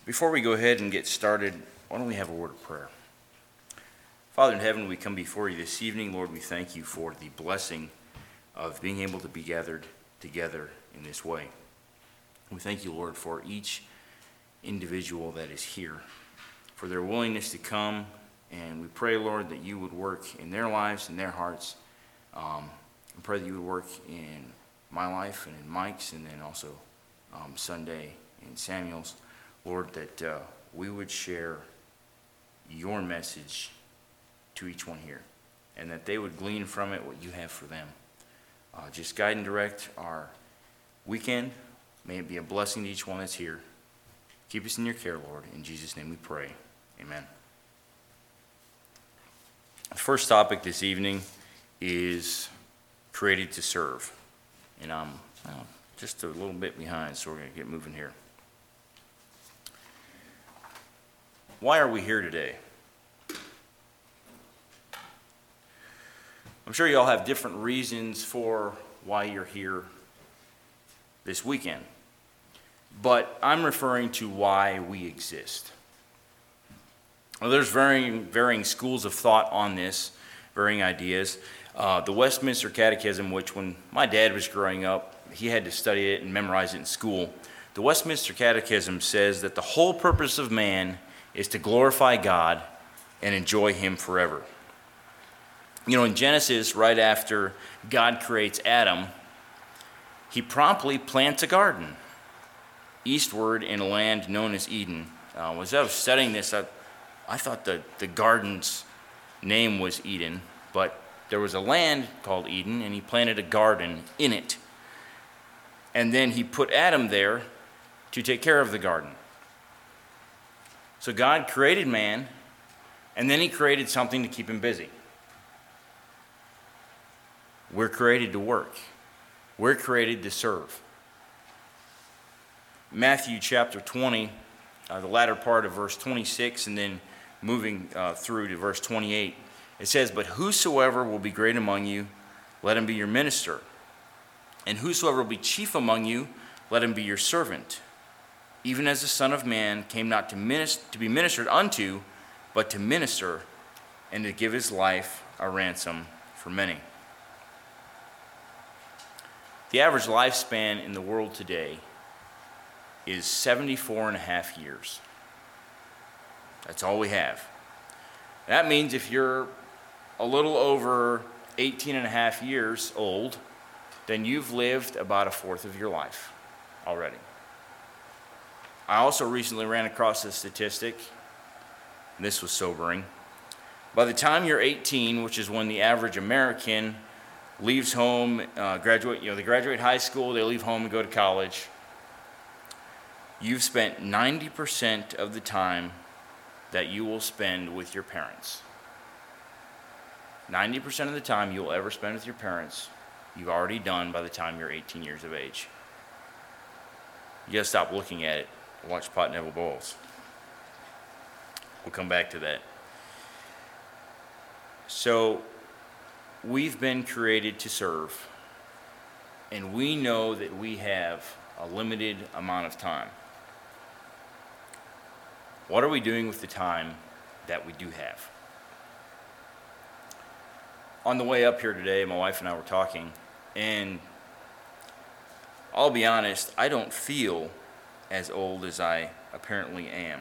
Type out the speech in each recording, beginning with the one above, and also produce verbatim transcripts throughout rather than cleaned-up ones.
Before we go ahead and get started, why don't we have a word of prayer? Father in heaven, we come before you this evening. Lord, we thank you for the blessing of being able to be gathered together in this way. We thank you, Lord, for each individual that is here, for their willingness to come, and we pray, Lord, that you would work in their lives and their hearts. Um, I pray that you would work in my life and in Mike's, and then also um, Sunday and Samuel's. Lord, that uh, we would share your message to each one here, and that they would glean from it what you have for them. Uh, just guide and direct our weekend. May it be a blessing to each one that's here. Keep us in your care, Lord. In Jesus' name we pray. Amen. The first topic this evening is created to serve. And I'm well, just a little bit behind, so we're going to get moving here. Why are we here today? I'm sure you all have different reasons for why you're here this weekend. But I'm referring to why we exist. Well, there's varying, varying schools of thought on this, varying ideas. Uh, the Westminster Catechism, which when my dad was growing up, he had to study it and memorize it in school. The Westminster Catechism says that the whole purpose of man is to glorify God and enjoy him forever. You know, in Genesis, right after God creates Adam, he promptly plants a garden eastward in a land known as Eden. Uh, as I was studying this, I, I thought the, the garden's name was Eden, but there was a land called Eden, and he planted a garden in it. And then he put Adam there to take care of the garden. So God created man, and then he created something to keep him busy. We're created to work. We're created to serve. Matthew chapter twenty, uh, the latter part of verse twenty-six, and then moving uh, through to verse twenty-eight, it says, "But whosoever will be great among you, let him be your minister. And whosoever will be chief among you, let him be your servant. Even as the Son of Man came not to, minister, to be ministered unto, but to minister, and to give his life a ransom for many." The average lifespan in the world today is seventy-four and a half years. That's all we have. That means if you're a little over eighteen and a half years old, then you've lived about a fourth of your life already. I also recently ran across a statistic, and this was sobering. By the time you're eighteen, which is when the average American leaves home, uh, graduate, you know, they graduate high school, they leave home and go to college, you've spent ninety percent of the time that you will spend with your parents. ninety percent of the time you'll ever spend with your parents, you've already done by the time you're eighteen years of age. You gotta stop looking at it and watch Pot Never Boils. We'll come back to that. So, we've been created to serve, and we know that we have a limited amount of time. What are we doing with the time that we do have? On the way up here today, my wife and I were talking, and I'll be honest, I don't feel as old as I apparently am.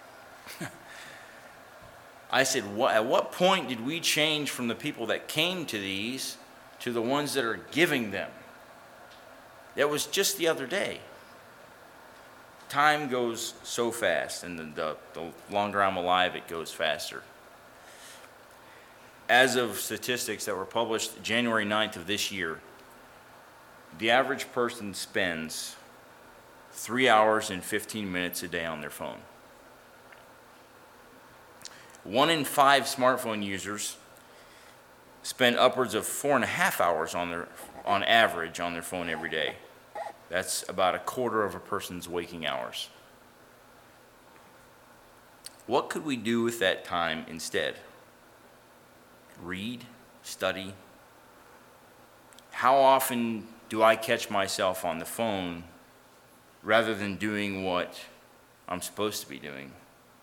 I said, what, at what point did we change from the people that came to these to the ones that are giving them? That was just the other day. Time goes so fast, and the, the, the longer I'm alive, it goes faster. As of statistics that were published January ninth of this year, the average person spends three hours and fifteen minutes a day on their phone. One in five smartphone users spend upwards of four and a half hours on their, on average on their phone every day. That's about a quarter of a person's waking hours. What could we do with that time instead? Read, study. How often do I catch myself on the phone rather than doing what I'm supposed to be doing.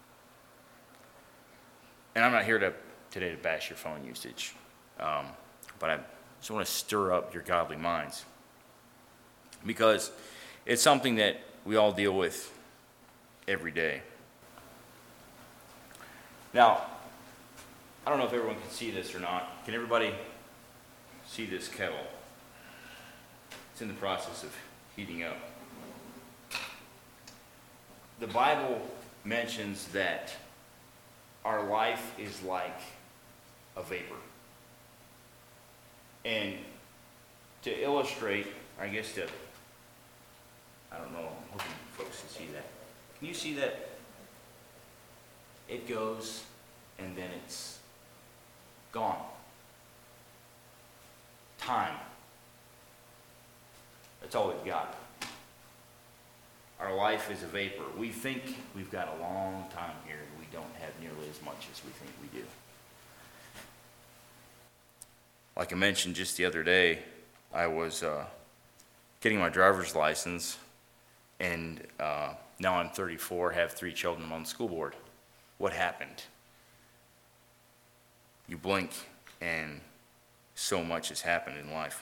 And I'm not here to today to bash your phone usage, um, but I just want to stir up your godly minds, because it's something that we all deal with every day. Now, I don't know if everyone can see this or not. Can everybody see this kettle? It's in the process of heating up. The Bible mentions that our life is like a vapor. And to illustrate, I guess to, I don't know, I'm hoping folks can see that. Can you see that? It goes and then it's gone. Time. That's all we've got. Our life is a vapor. We think we've got a long time here, and we don't have nearly as much as we think we do. Like I mentioned just the other day, I was uh, getting my driver's license, and uh, now I'm thirty-four, have three children, I'm on the school board. What happened? You blink, and so much has happened in life.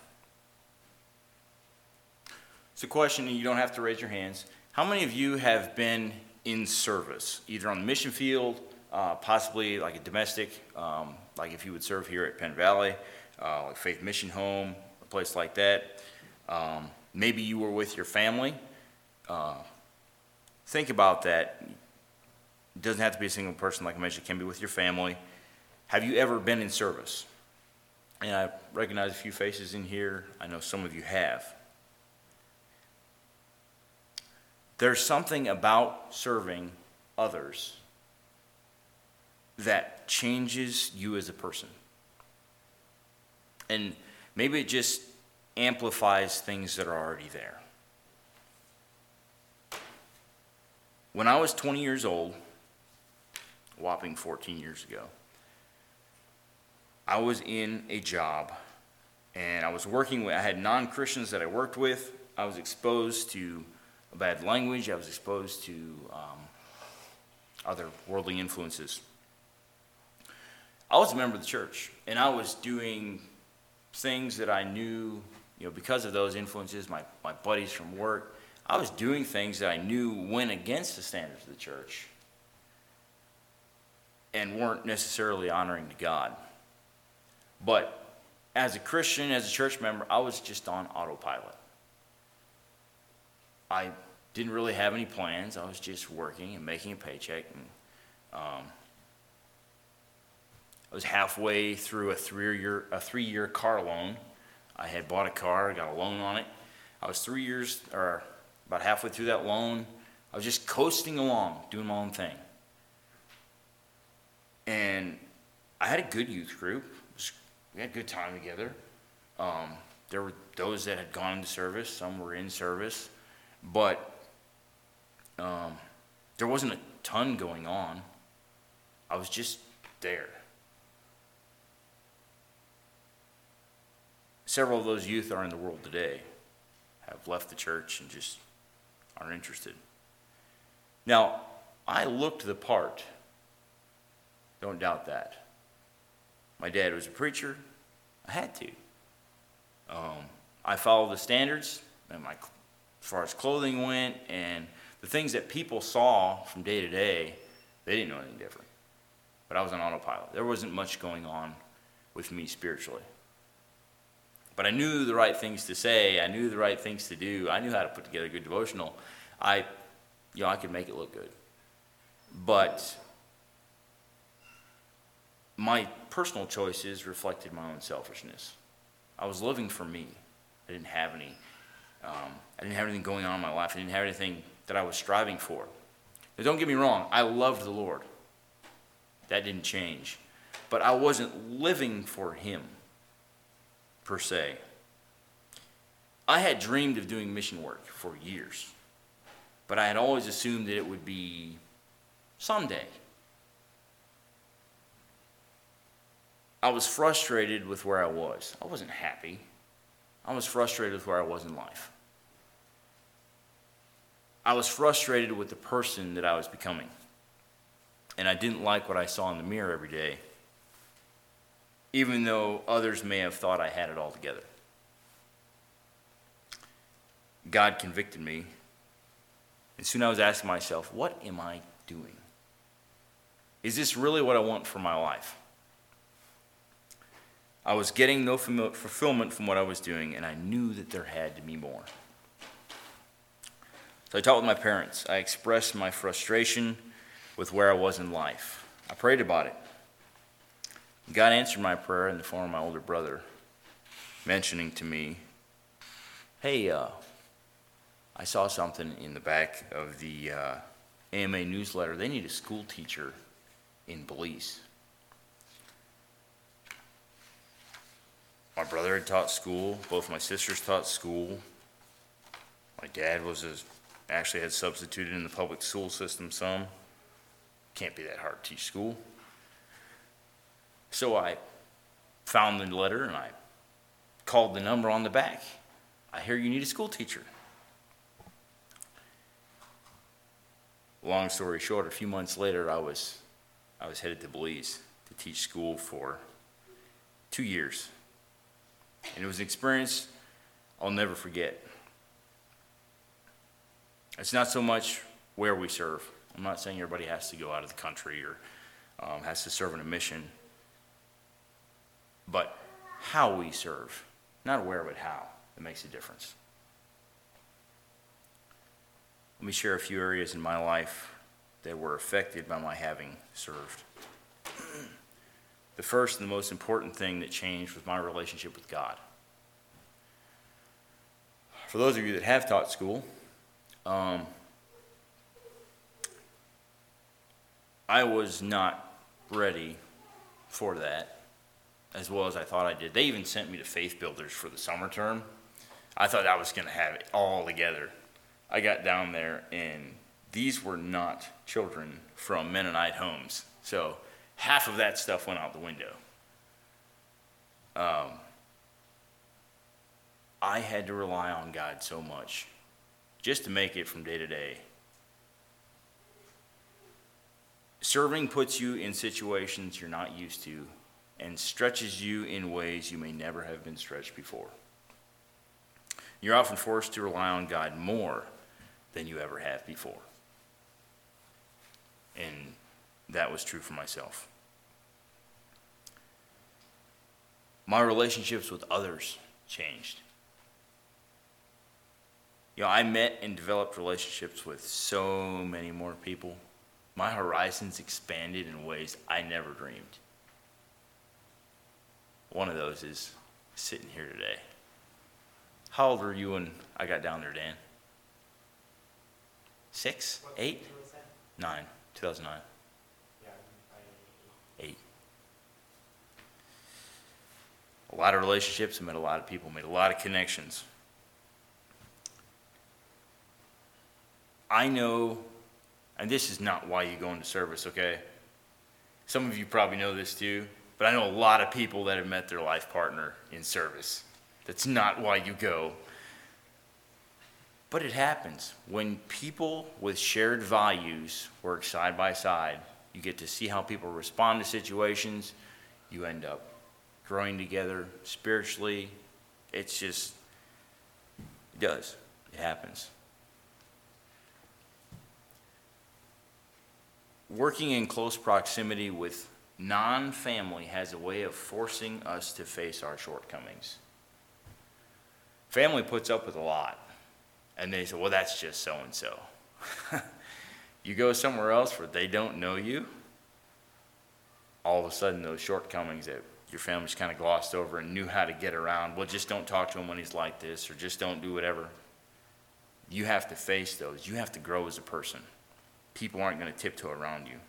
It's a question, and you don't have to raise your hands. How many of you have been in service, either on the mission field, uh, possibly like a domestic, um, like if you would serve here at Penn Valley, uh, like Faith Mission Home, a place like that? Um, maybe you were with your family. Uh, think about that. It doesn't have to be a single person, like I mentioned. It can be with your family. Have you ever been in service? And I recognize a few faces in here. I know some of you have. There's something about serving others that changes you as a person. And maybe it just amplifies things that are already there. When I was twenty years old, a whopping fourteen years ago, I was in a job, and I was working with, I had non-Christians that I worked with. I was exposed to bad language. I was exposed to um, other worldly influences. I was a member of the church, and I was doing things that I knew, you know, because of those influences, my, my buddies from work, I was doing things that I knew went against the standards of the church and weren't necessarily honoring to God. But as a Christian, as a church member, I was just on autopilot. I didn't really have any plans. I was just working and making a paycheck. And um, I was halfway through a three-year a three-year car loan. I had bought a car, got a loan on it. I was three years, or about halfway through that loan. I was just coasting along, doing my own thing. And I had a good youth group. We had a good time together. Um, there were those that had gone into service. Some were in service. But um, there wasn't a ton going on. I was just there. Several of those youth are in the world today, have left the church and just aren't interested. Now, I looked the part. Don't doubt that. My dad was a preacher. I had to. Um, I followed the standards, and my as far as clothing went, and the things that people saw from day to day, they didn't know anything different. But I was on autopilot. There wasn't much going on with me spiritually. But I knew the right things to say. I knew the right things to do. I knew how to put together a good devotional. I, you know, I could make it look good. But my personal choices reflected my own selfishness. I was living for me. I didn't have any Um, I didn't have anything going on in my life. I didn't have anything that I was striving for. Now, don't get me wrong. I loved the Lord. That didn't change. But I wasn't living for Him, per se. I had dreamed of doing mission work for years. But I had always assumed that it would be someday. I was frustrated with where I was. I wasn't happy. I was frustrated with where I was in life. I was frustrated with the person that I was becoming. And I didn't like what I saw in the mirror every day, even though others may have thought I had it all together. God convicted me, and soon I was asking myself, what am I doing? Is this really what I want for my life? I was getting no fulfillment from what I was doing, and I knew that there had to be more. So I talked with my parents. I expressed my frustration with where I was in life. I prayed about it. God answered my prayer in the form of my older brother, mentioning to me, hey, uh, I saw something in the back of the uh, A M A newsletter. They need a school teacher in Belize. My brother had taught school. Both my sisters taught school. My dad was a, actually had substituted in the public school system some. Can't be that hard to teach school. So I found the letter and I called the number on the back. I hear you need a school teacher. Long story short, a few months later, I was I was headed to Belize to teach school for two years. And it was an experience I'll never forget. It's not so much where we serve. I'm not saying everybody has to go out of the country or um, has to serve in a mission, but how we serve, not where, but how, it makes a difference. Let me share a few areas in my life that were affected by my having served. The first and the most important thing that changed was my relationship with God. For those of you that have taught school, um, I was not ready for that as well as I thought I did. They even sent me to Faith Builders for the summer term. I thought I was going to have it all together. I got down there, and these were not children from Mennonite homes. So half of that stuff went out the window. Um, I had to rely on God so much just to make it from day to day. Serving puts you in situations you're not used to and stretches you in ways you may never have been stretched before. You're often forced to rely on God more than you ever have before. And that was true for myself. My relationships with others changed. You know, I met and developed relationships with so many more people. My horizons expanded in ways I never dreamed. One of those is sitting here today. How old were you when I got down there, Dan? Six? What Eight? year was that? Nine. two thousand nine. Yeah, I- Eight. A lot of relationships, I met a lot of people, made a lot of connections. I know, and this is not why you go into service, okay? Some of you probably know this too, but I know a lot of people that have met their life partner in service. That's not why you go. But it happens. When people with shared values work side by side, you get to see how people respond to situations. You end up growing together spiritually. It's just, it does. It happens. Working in close proximity with non-family has a way of forcing us to face our shortcomings. Family puts up with a lot, and they say, well, that's just so-and-so. You go somewhere else where they don't know you, all of a sudden those shortcomings that your family's kind of glossed over and knew how to get around, well, just don't talk to him when he's like this, or just don't do whatever. You have to face those. You have to grow as a person. People aren't going to tiptoe around you.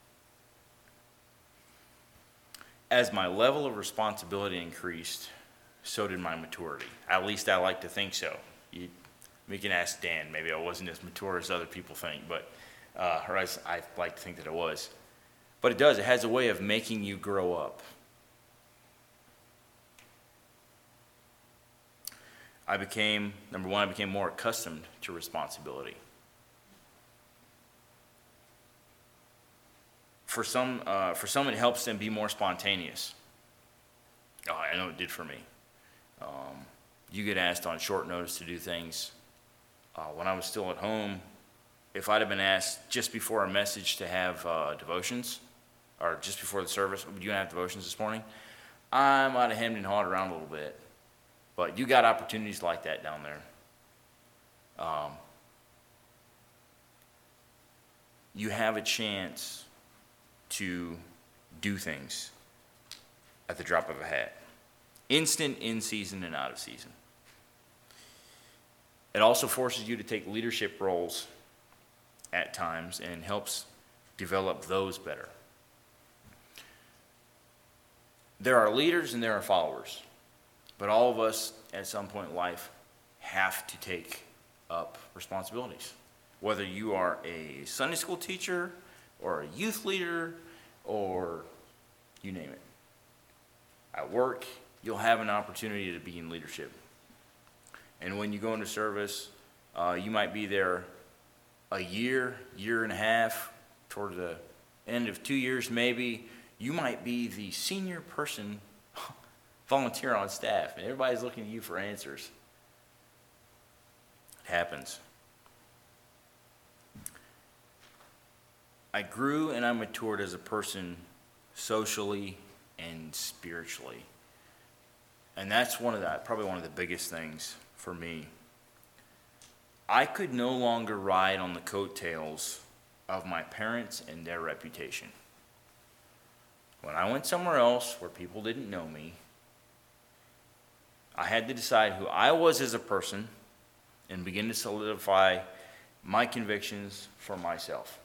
As my level of responsibility increased, so did my maturity. At least I like to think so. You, we can ask Dan. Maybe I wasn't as mature as other people think, but uh, or as I like to think that I was. But it does. It has a way of making you grow up. I became, number one, I became more accustomed to responsibility. for some, uh, for some, it helps them be more spontaneous. Oh, I know it did for me. Um, you get asked on short notice to do things. Uh, when I was still at home, if I'd have been asked just before a message to have uh, devotions, or just before the service, "Would you have devotions this morning?" I might have hemmed and hawed around a little bit. But you got opportunities like that down there. Um, you have a chance to do things at the drop of a hat. Instant, in season, and out of season. It also forces you to take leadership roles at times and helps develop those better. There are leaders and there are followers, but all of us at some point in life have to take up responsibilities. Whether you are a Sunday school teacher or a youth leader or you name it. At work, you'll have an opportunity to be in leadership. And when you go into service, uh, you might be there a year, year and a half, toward the end of two years maybe. You might be the senior person volunteer on staff, and everybody's looking at you for answers. It happens. I grew and I matured as a person socially and spiritually. And that's one of the, probably one of the biggest things for me. I could no longer ride on the coattails of my parents and their reputation. When I went somewhere else where people didn't know me, I had to decide who I was as a person and begin to solidify my convictions for myself.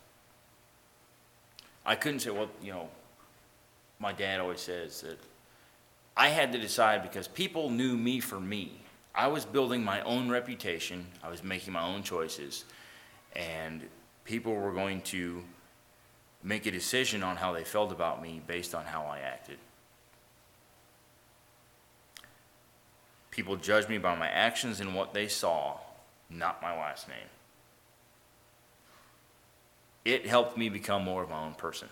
I couldn't say, well, you know, my dad always says that I had to decide because people knew me for me. I was building my own reputation. I was making my own choices. And people were going to make a decision on how they felt about me based on how I acted. People judged me by my actions and what they saw, not my last name. It helped me become more of my own person.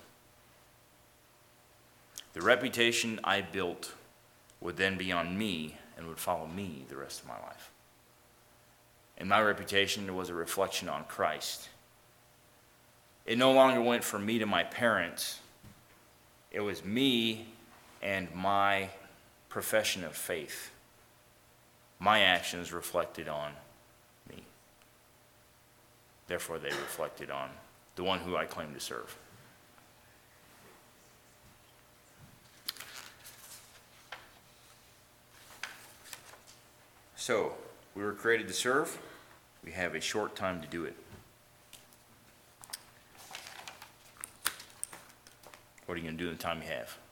The reputation I built would then be on me and would follow me the rest of my life. And my reputation was a reflection on Christ. It no longer went from me to my parents. It was me and my profession of faith. My actions reflected on me. Therefore, they reflected on the one who I claim to serve. So, we were created to serve. We have a short time to do it. What are you going to do in the time you have?